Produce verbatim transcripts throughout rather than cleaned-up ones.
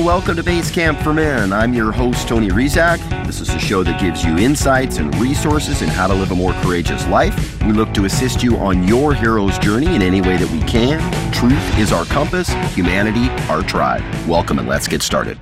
welcome to Base Camp for Men. I'm your host, Tony Rizak. This is a show that gives you insights and resources in how to live a more courageous life. We look to assist you on your hero's journey in any way that we can. Truth is our compass, humanity our tribe. Welcome, and let's get started.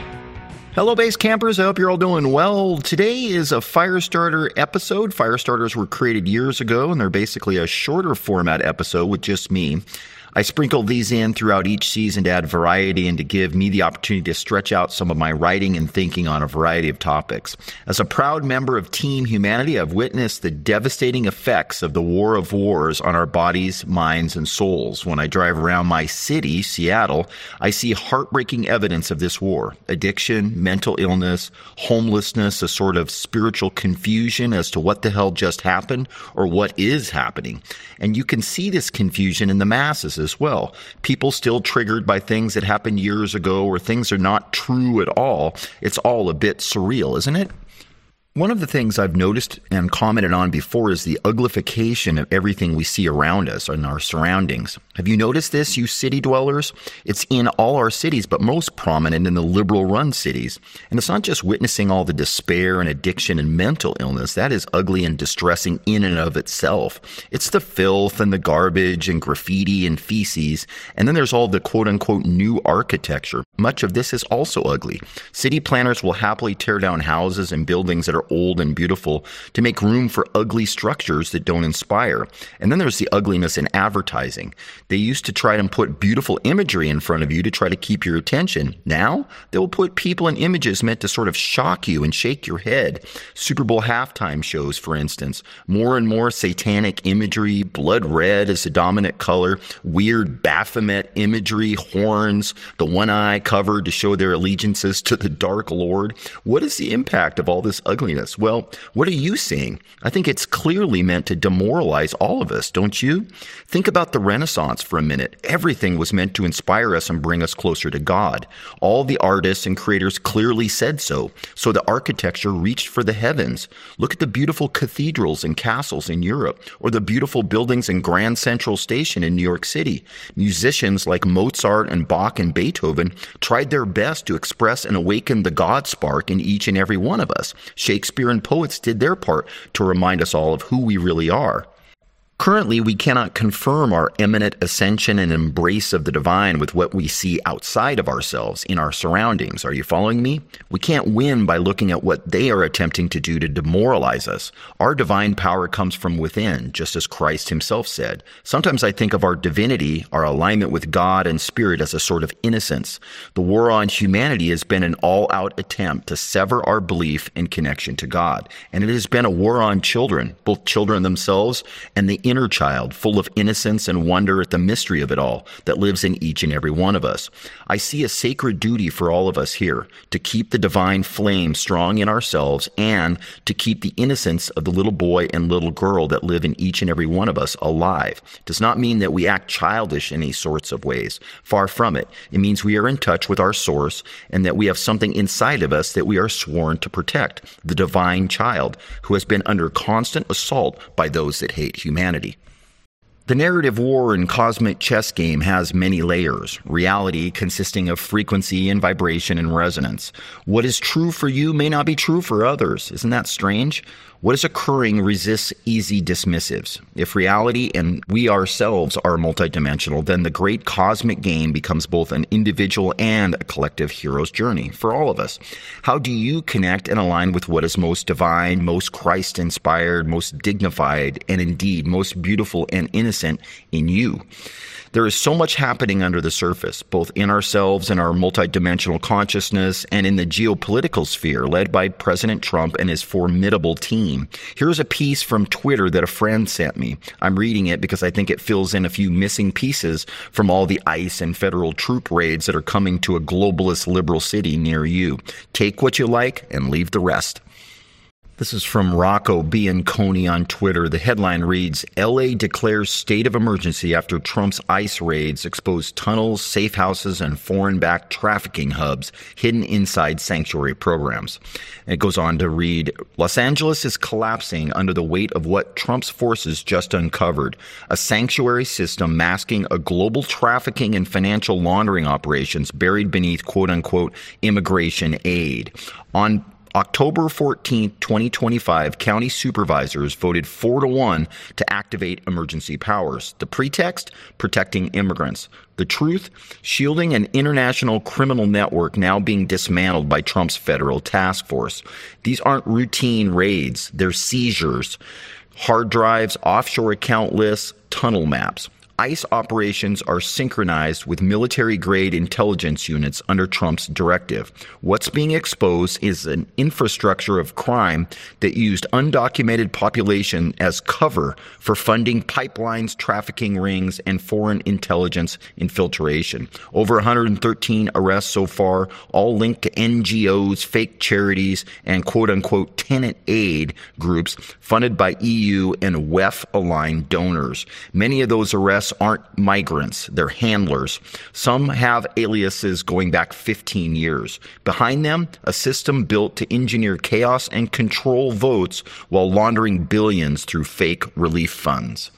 Hello, Base Campers. I hope you're all doing well. Today is a Firestarter episode. Firestarters were created years ago, and they're basically a shorter format episode with just me. I sprinkle these in throughout each season to add variety and to give me the opportunity to stretch out some of my writing and thinking on a variety of topics. As a proud member of Team Humanity, I've witnessed the devastating effects of the war of wars on our bodies, minds, and souls. When I drive around my city, Seattle, I see heartbreaking evidence of this war. Addiction, mental illness, homelessness, a sort of spiritual confusion as to what the hell just happened or what is happening. And you can see this confusion in the masses as well. People still triggered by things that happened years ago or things are not true at all. It's all a bit surreal, isn't it? One of the things I've noticed and commented on before is the uglification of everything we see around us and our surroundings. Have you noticed this, you city dwellers? It's in all our cities, but most prominent in the liberal-run cities. And it's not just witnessing all the despair and addiction and mental illness. That is ugly and distressing in and of itself. It's the filth and the garbage and graffiti and feces. And then there's all the quote-unquote new architecture. Much of this is also ugly. City planners will happily tear down houses and buildings that are old and beautiful to make room for ugly structures that don't inspire. And then there's the ugliness in advertising. They used to try to put beautiful imagery in front of you to try to keep your attention. Now, they will put people and images meant to sort of shock you and shake your head. Super Bowl halftime shows, for instance. More and more satanic imagery, blood red is the dominant color, weird Baphomet imagery, horns, the one eye covered to show their allegiances to the Dark Lord. What is the impact of all this ugliness? Well, what are you seeing? I think it's clearly meant to demoralize all of us, don't you? Think about the Renaissance for a minute. Everything was meant to inspire us and bring us closer to God. All the artists and creators clearly said so. So the architecture reached for the heavens. Look at the beautiful cathedrals and castles in Europe, or the beautiful buildings in Grand Central Station in New York City. Musicians like Mozart and Bach and Beethoven tried their best to express and awaken the God spark in each and every one of us. Shakespeare and poets did their part to remind us all of who we really are. Currently, we cannot confirm our imminent ascension and embrace of the divine with what we see outside of ourselves, in our surroundings. Are you following me? We can't win by looking at what they are attempting to do to demoralize us. Our divine power comes from within, just as Christ himself said. Sometimes I think of our divinity, our alignment with God and Spirit, as a sort of innocence. The war on humanity has been an all-out attempt to sever our belief and connection to God. And it has been a war on children, both children themselves and the inner child, full of innocence and wonder at the mystery of it all that lives in each and every one of us. I see a sacred duty for all of us here to keep the divine flame strong in ourselves and to keep the innocence of the little boy and little girl that live in each and every one of us alive. It does not mean that we act childish in any sorts of ways. Far from it. It means we are in touch with our source and that we have something inside of us that we are sworn to protect, the divine child who has been under constant assault by those that hate humanity. The narrative war and cosmic chess game has many layers, reality consisting of frequency and vibration and resonance. What is true for you may not be true for others. Isn't that strange? What is occurring resists easy dismissives. If reality and we ourselves are multidimensional, then the great cosmic game becomes both an individual and a collective hero's journey for all of us. How do you connect and align with what is most divine, most Christ-inspired, most dignified, and indeed most beautiful and innocent in you? There is so much happening under the surface, both in ourselves and our multidimensional consciousness and in the geopolitical sphere led by President Trump and his formidable team. Here's a piece from Twitter that a friend sent me. I'm reading it because I think it fills in a few missing pieces from all the ICE and federal troop raids that are coming to a globalist liberal city near you. Take what you like and leave the rest. This is from Rocco Bianconi on Twitter. The headline reads, L A declares state of emergency after Trump's ICE raids expose tunnels, safe houses, and foreign-backed trafficking hubs hidden inside sanctuary programs. And it goes on to read, Los Angeles is collapsing under the weight of what Trump's forces just uncovered, a sanctuary system masking a global trafficking and financial laundering operations buried beneath quote-unquote immigration aid. On October fourteenth, twenty twenty-five, county supervisors voted four to one to activate emergency powers. The pretext? Protecting immigrants. The truth? Shielding an international criminal network now being dismantled by Trump's federal task force. These aren't routine raids. They're seizures. Hard drives, offshore account lists, tunnel maps. ICE operations are synchronized with military-grade intelligence units under Trump's directive. What's being exposed is an infrastructure of crime that used undocumented population as cover for funding pipelines, trafficking rings, and foreign intelligence infiltration. Over one hundred thirteen arrests so far, all linked to N G Os, fake charities, and quote-unquote tenant aid groups funded by E U and W E F-aligned donors. Many of those arrests aren't migrants, they're handlers. Some have aliases going back fifteen years. Behind them, a system built to engineer chaos and control votes while laundering billions through fake relief funds.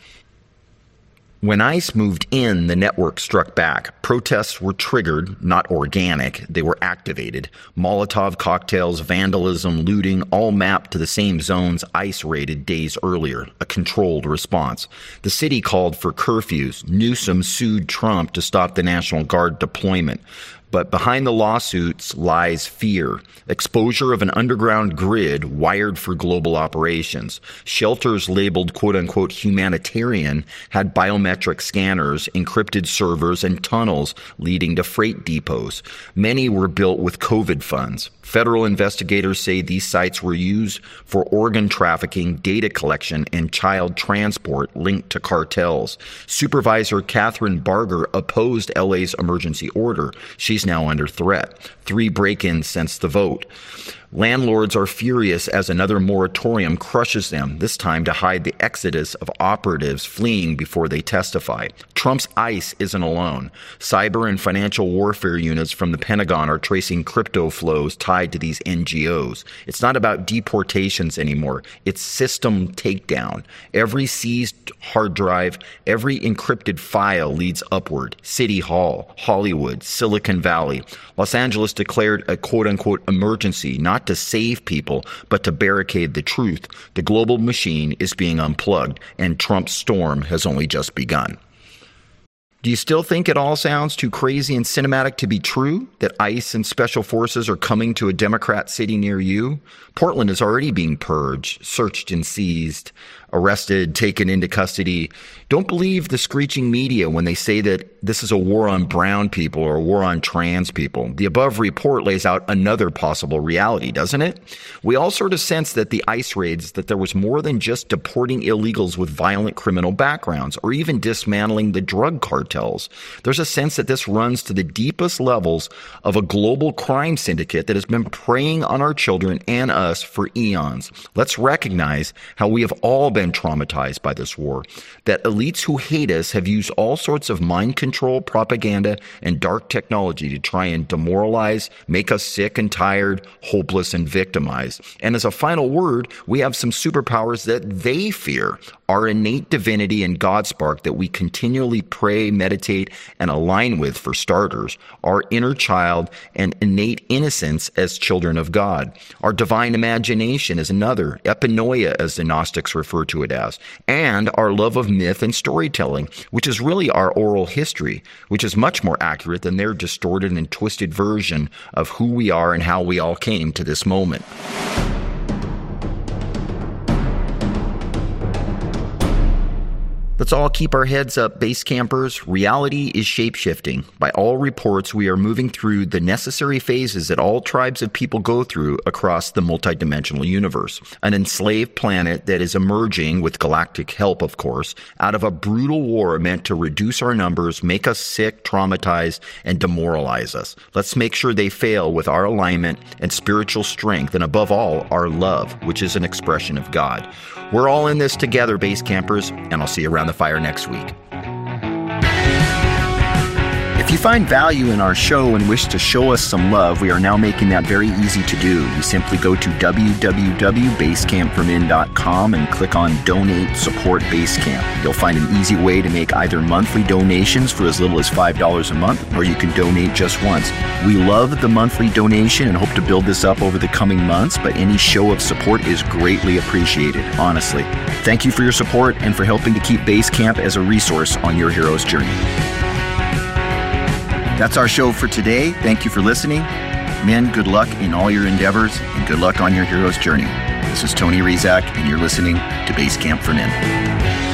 When ICE moved in, the network struck back. Protests were triggered, not organic. They were activated. Molotov cocktails, vandalism, looting, all mapped to the same zones ICE raided days earlier. A controlled response. The city called for curfews. Newsom sued Trump to stop the National Guard deployment. But behind the lawsuits lies fear. Exposure of an underground grid wired for global operations. Shelters labeled quote-unquote humanitarian had biometric scanners, encrypted servers, and tunnels leading to freight depots. Many were built with COVID funds. Federal investigators say these sites were used for organ trafficking, data collection, and child transport linked to cartels. Supervisor Catherine Barger opposed L A's emergency order. She's now under threat. Three break-ins since the vote. Landlords are furious as another moratorium crushes them, this time to hide the exodus of operatives fleeing before they testify. Trump's ICE isn't alone. Cyber and financial warfare units from the Pentagon are tracing crypto flows tied to these N G Os. It's not about deportations anymore. It's system takedown. Every seized hard drive, every encrypted file leads upward. City Hall, Hollywood, Silicon Valley. Los Angeles declared a quote-unquote emergency, not to save people, but to barricade the truth. The global machine is being unplugged, and Trump's storm has only just begun. Do you still think it all sounds too crazy and cinematic to be true? That ICE and special forces are coming to a Democrat city near you? Portland is already being purged, searched and seized, arrested, taken into custody. Don't believe the screeching media when they say that this is a war on brown people or a war on trans people. The above report lays out another possible reality, doesn't it? We all sort of sense that the ICE raids, that there was more than just deporting illegals with violent criminal backgrounds or even dismantling the drug cartels. There's a sense that this runs to the deepest levels of a global crime syndicate that has been preying on our children and us for eons. Let's recognize how we have all been traumatized by this war, that elites who hate us have used all sorts of mind control, propaganda, and dark technology to try and demoralize, make us sick and tired, hopeless, and victimized. And as a final word, we have some superpowers that they fear. Our innate divinity and God spark that we continually pray, meditate, and align with for starters. Our inner child and innate innocence as children of God. Our divine imagination is another, epinoia as the Gnostics refer to it as. And our love of myth and storytelling, which is really our oral history, which is much more accurate than their distorted and twisted version of who we are and how we all came to this moment. The Let's all keep our heads up, base campers. Reality is shape-shifting. By all reports, we are moving through the necessary phases that all tribes of people go through across the multidimensional universe. An enslaved planet that is emerging, with galactic help of course, out of a brutal war meant to reduce our numbers, make us sick, traumatized, and demoralize us. Let's make sure they fail with our alignment and spiritual strength, and above all, our love, which is an expression of God. We're all in this together, base campers, and I'll see you around the fire next week. If you find value in our show and wish to show us some love, we are now making that very easy to do. You simply go to w w w dot basecamp for men dot com and click on Donate Support Basecamp. You'll find an easy way to make either monthly donations for as little as five dollars a month, or you can donate just once. We love the monthly donation and hope to build this up over the coming months, but any show of support is greatly appreciated, honestly. Thank you for your support and for helping to keep Basecamp as a resource on your hero's journey. That's our show for today. Thank you for listening. Men, good luck in all your endeavors and good luck on your hero's journey. This is Tony Rizak, and you're listening to Basecamp for Men.